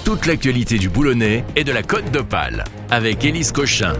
Toute l'actualité du Boulonnais et de la Côte d'Opale avec Élise Cochin.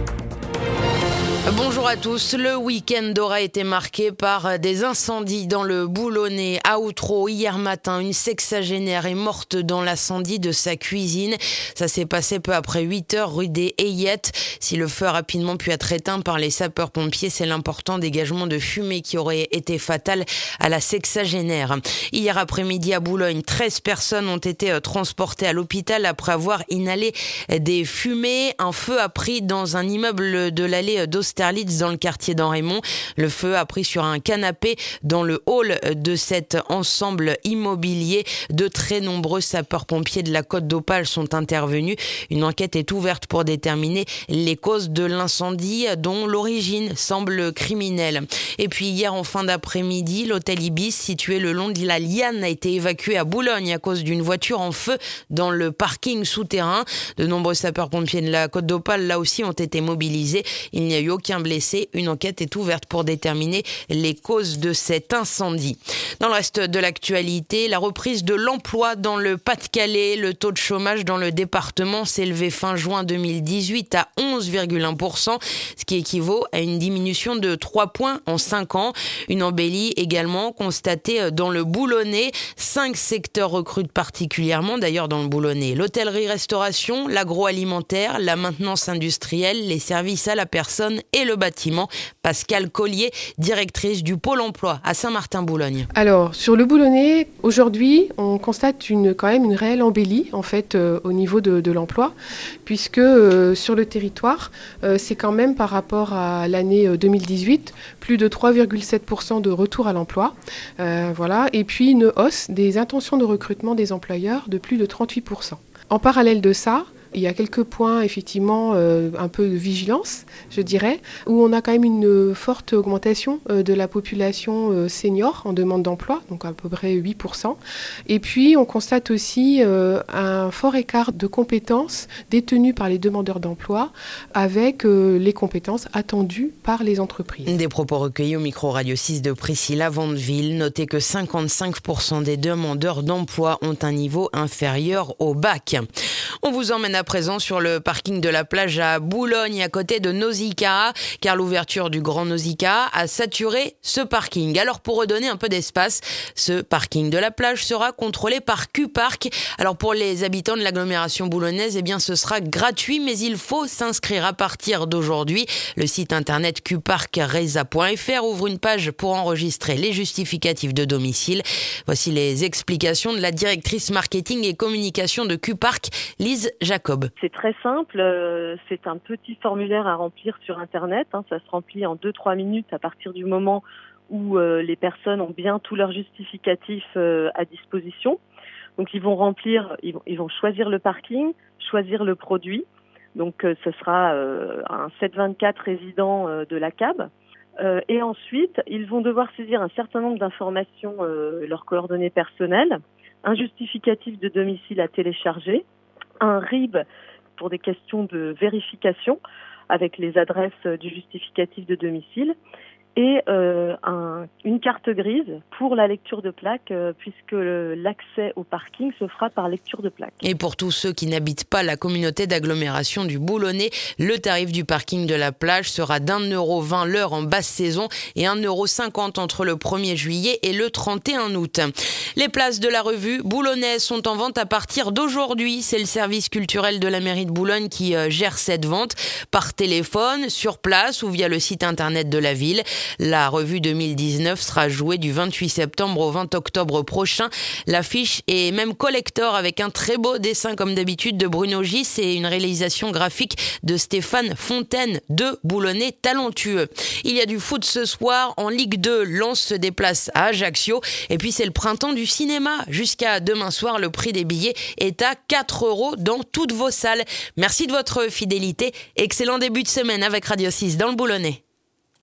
Bonjour à tous. Le week-end aura été marqué par des incendies dans le Boulonnais. À Outreau, hier matin, une sexagénaire est morte dans l'incendie de sa cuisine. Ça s'est passé peu après 8h rue des Hayettes. Si le feu a rapidement pu être éteint par les sapeurs-pompiers, c'est l'important dégagement de fumée qui aurait été fatal à la sexagénaire. Hier après-midi à Boulogne, 13 personnes ont été transportées à l'hôpital après avoir inhalé des fumées. Un feu a pris dans un immeuble de l'allée d'Austerlitz dans le quartier d'Enraymont. Le feu a pris sur un canapé dans le hall de cet ensemble immobilier. De très nombreux sapeurs-pompiers de la Côte d'Opale sont intervenus. Une enquête est ouverte pour déterminer les causes de l'incendie dont l'origine semble criminelle. Et puis hier en fin d'après-midi, l'hôtel Ibis situé le long de la Liane a été évacué à Boulogne à cause d'une voiture en feu dans le parking souterrain. De nombreux sapeurs-pompiers de la Côte d'Opale là aussi ont été mobilisés. Il n'y a eu aucun blessé. Une enquête est ouverte pour déterminer les causes de cet incendie. Dans le reste de l'actualité, la reprise de l'emploi dans le Pas-de-Calais. Le taux de chômage dans le département s'est élevé fin juin 2018 à 11,1%, ce qui équivaut à une diminution de 3 points en 5 ans. Une embellie également constatée dans le Boulonnais. 5 secteurs recrutent particulièrement, d'ailleurs dans le Boulonnais. L'hôtellerie-restauration, l'agroalimentaire, la maintenance industrielle, les services à la personne et le bâtiment. Pascal Collier, directrice du Pôle emploi à Saint-Martin-Boulogne. Alors, sur le Boulonnais, aujourd'hui, on constate quand même une réelle embellie en fait, au niveau de l'emploi, puisque sur le territoire, c'est quand même par rapport à l'année 2018, plus de 3,7% de retour à l'emploi. Voilà. Et puis une hausse des intentions de recrutement des employeurs de plus de 38%. En parallèle de ça, il y a quelques points, effectivement, un peu de vigilance, je dirais, où on a quand même une forte augmentation de la population senior en demande d'emploi, donc à peu près 8%. Et puis, on constate aussi un fort écart de compétences détenues par les demandeurs d'emploi avec les compétences attendues par les entreprises. Des propos recueillis au micro Radio 6 de Priscilla Vandeville. Notez que 55% des demandeurs d'emploi ont un niveau inférieur au bac. On vous emmène à présent sur le parking de la plage à Boulogne, à côté de Nausicaa, car l'ouverture du Grand Nausicaa a saturé ce parking. Alors pour redonner un peu d'espace, ce parking de la plage sera contrôlé par Q-Park. Alors pour les habitants de l'agglomération boulonnaise, eh bien ce sera gratuit, mais il faut s'inscrire à partir d'aujourd'hui. Le site internet qparkreza.fr ouvre une page pour enregistrer les justificatifs de domicile. Voici les explications de la directrice marketing et communication de Q-Park, Lise Jacob. C'est très simple, c'est un petit formulaire à remplir sur Internet. Ça se remplit en 2-3 minutes à partir du moment où les personnes ont bien tous leurs justificatifs à disposition. Donc ils vont remplir, ils vont choisir le parking, choisir le produit. Donc ce sera un 724 résident de la CAB. Et ensuite, ils vont devoir saisir un certain nombre d'informations, leurs coordonnées personnelles, un justificatif de domicile à télécharger, un RIB pour des questions de vérification avec les adresses du justificatif de domicile et une carte grise pour la lecture de plaque puisque l'accès au parking se fera par lecture de plaque. Et pour tous ceux qui n'habitent pas la communauté d'agglomération du Boulonnais, le tarif du parking de la plage sera d'1,20€ l'heure en basse saison et 1,50€ entre le 1er juillet et le 31 août. Les places de la revue boulonnaise sont en vente à partir d'aujourd'hui. C'est le service culturel de la mairie de Boulogne qui gère cette vente par téléphone, sur place ou via le site internet de la ville. La revue 2019 sera jouée du 28 septembre au 20 octobre prochain. L'affiche est même collector avec un très beau dessin comme d'habitude de Bruno Gis et une réalisation graphique de Stéphane Fontaine, deux Boulonnais talentueux. Il y a du foot ce soir en Ligue 2. Lens se déplace à Ajaccio. Et puis c'est le printemps du cinéma. Jusqu'à demain soir, le prix des billets est à 4€ dans toutes vos salles. Merci de votre fidélité. Excellent début de semaine avec Radio 6 dans le Boulonnais.